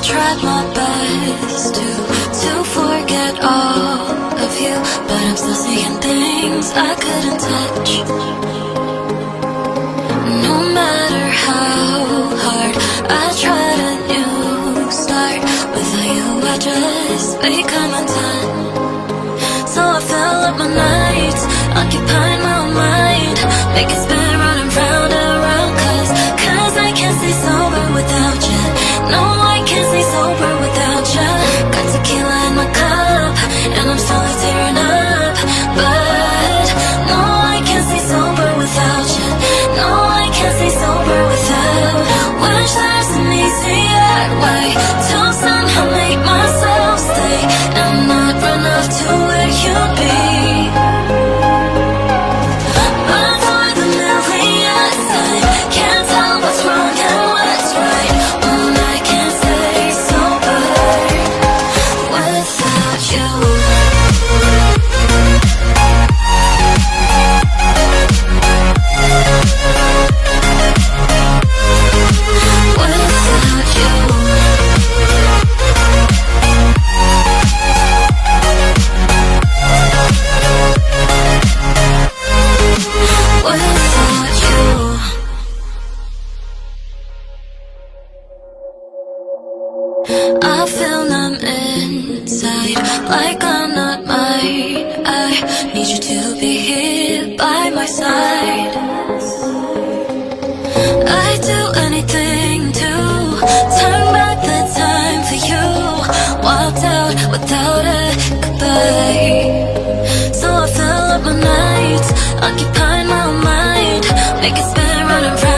tried my best to forget all of you, but I'm still seeing things I couldn't touch. No matter how hard I tried a new start, without you I just become undone. So I fill up my nights, occupying my own mind, make it spin round and round and round, cause I can't stay sober without you. No, I can't stay sober without you. Got tequila in my cup, and I'm slowly tearing up, but no, I can't stay sober without you. No, I can't stay sober without. Wish there's an easier way to somehow make myself stay and not run off to where you'd be. But for the millionth time, can't tell what's wrong and what's right when I can't stay sober without you. I feel numb inside, like I'm not mine. I need you to be here by my side. I'd do anything to turn back the time for you. Walked out without a goodbye. So I fill up my nights, occupying my own mind, make it spin round and round.